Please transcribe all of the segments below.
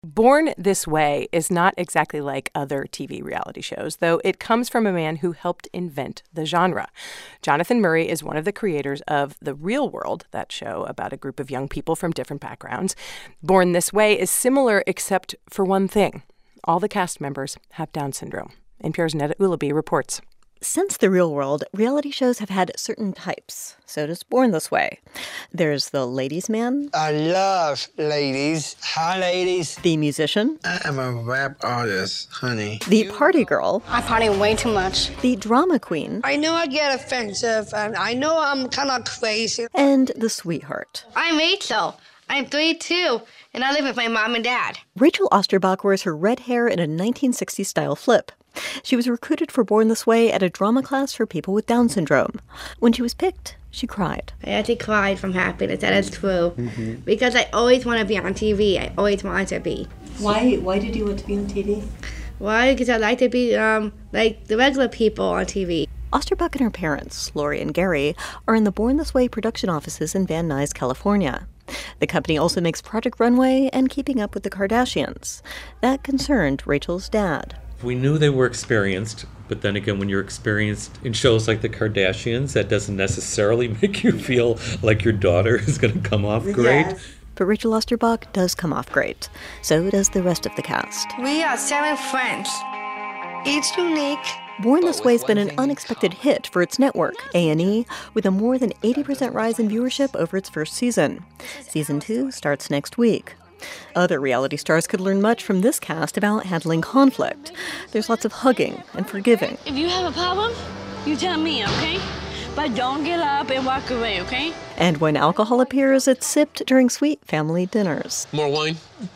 Born This Way is not exactly like other TV reality shows, though it comes from a man who helped invent the genre. Jonathan Murray is one of the creators of The Real World, that show about a group of young people from different backgrounds. Born This Way is similar except for one thing. All the cast members have Down syndrome. NPR's Neda Ulaby reports. Since The Real World, reality shows have had certain types. So does Born This Way. There's the ladies' man. I love ladies. Hi, ladies. The musician. I am a rap artist, honey. The party girl. I party way too much. The drama queen. I know I get offensive, and I know I'm kind of crazy. And the sweetheart. I'm Rachel. I'm 32, and I live with my mom and dad. Rachel Osterbach wears her red hair in a 1960s-style flip. She was recruited for Born This Way at a drama class for people with Down syndrome. When she was picked, she cried. I actually cried from happiness. That is true. Because I always want to be on TV. I always wanted to be. Why did you want to be on TV? Why? Because I like to be like the regular people on TV. Osterbach and her parents, Lori and Gary, are in the Born This Way production offices in Van Nuys, California. The company also makes Project Runway and Keeping Up with the Kardashians. That concerned Rachel's dad. We knew they were experienced, but then again, when you're experienced in shows like the Kardashians, that doesn't necessarily make you feel like your daughter is going to come off great. Yes. But Rachel Osterbach does come off great. So does the rest of the cast. We are 7 friends, each unique. Born This Way has been an unexpected hit for its network, A&E, with a more than 80% rise in viewership over its first season. Season 2 starts next week. Other reality stars could learn much from this cast about handling conflict. There's lots of hugging and forgiving. If you have a problem, you tell me, okay? But don't get up and walk away, okay? And when alcohol appears, it's sipped during sweet family dinners. More wine?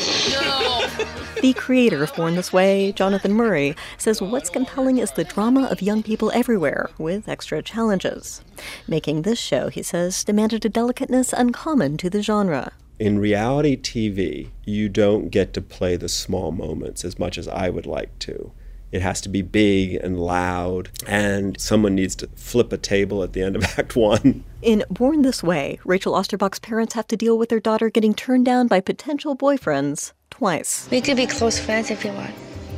No! The creator of Born This Way, Jonathan Murray, says what's compelling is the drama of young people everywhere, with extra challenges. Making this show, he says, demanded a delicateness uncommon to the genre. In reality TV, you don't get to play the small moments as much as I would like to. It has to be big and loud, and someone needs to flip a table at the end of Act 1. In Born This Way, Rachel Osterbach's parents have to deal with their daughter getting turned down by potential boyfriends twice. We could be close friends if you want.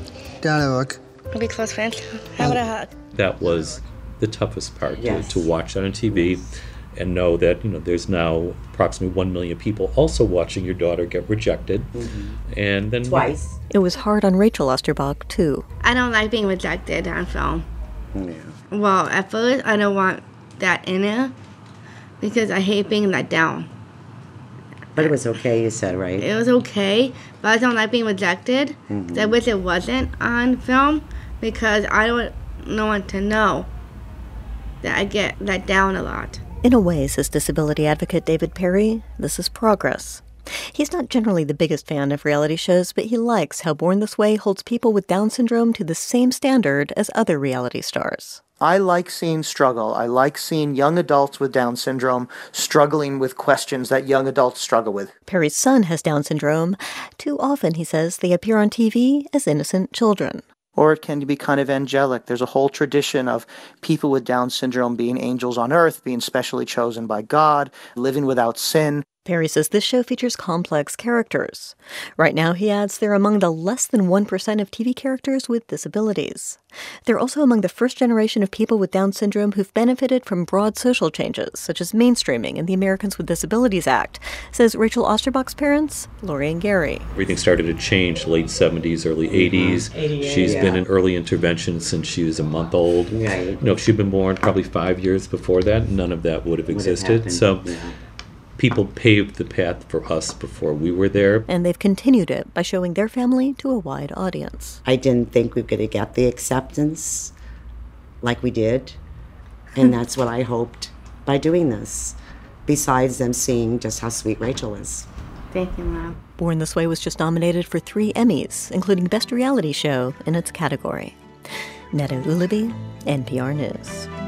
Look. We'll be close friends. How about a hug? That was the toughest part, to watch that on TV and know that, there's now approximately 1 million people also watching your daughter get rejected. And then twice. It was hard on Rachel Osterbach, too. I don't like being rejected on film. Yeah. Well, at first, I don't want that in it because I hate being let down. But it was okay, you said, right? It was okay, but I don't like being rejected. I wish it wasn't on film because I don't want to know that I get let down a lot. In a way, says disability advocate David Perry, this is progress. He's not generally the biggest fan of reality shows, but he likes how Born This Way holds people with Down syndrome to the same standard as other reality stars. I like seeing struggle. I like seeing young adults with Down syndrome struggling with questions that young adults struggle with. Perry's son has Down syndrome. Too often, he says, they appear on TV as innocent children. Or it can be kind of angelic. There's a whole tradition of people with Down syndrome being angels on earth, being specially chosen by God, living without sin. Perry says this show features complex characters. Right now, he adds, they're among the less than 1% of TV characters with disabilities. They're also among the first generation of people with Down syndrome who've benefited from broad social changes, such as mainstreaming and the Americans with Disabilities Act, says Rachel Osterbach's parents, Lori and Gary. Everything started to change late 70s, early 80s. She's been in early intervention since she was a month old. Right. If she'd been born probably 5 years before that, none of that would have existed. So people paved the path for us before we were there. And they've continued it by showing their family to a wide audience. I didn't think we were going to get the acceptance like we did. And that's what I hoped by doing this, besides them seeing just how sweet Rachel is. Thank you, Mom. Born This Way was just nominated for 3 Emmys, including Best Reality Show in its category. Neda Ulaby, NPR News.